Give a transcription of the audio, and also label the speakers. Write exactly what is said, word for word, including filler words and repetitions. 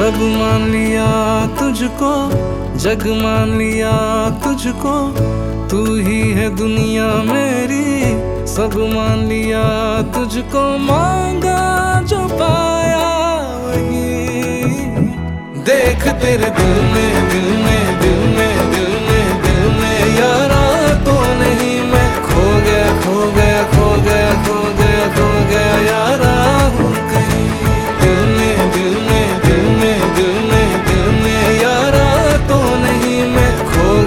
Speaker 1: रब मान लिया तुझको, जग मान लिया तुझको, तू ही है दुनिया मेरी, सब मान लिया तुझको। मांगा जो पाया वही, देख तेरे दिल में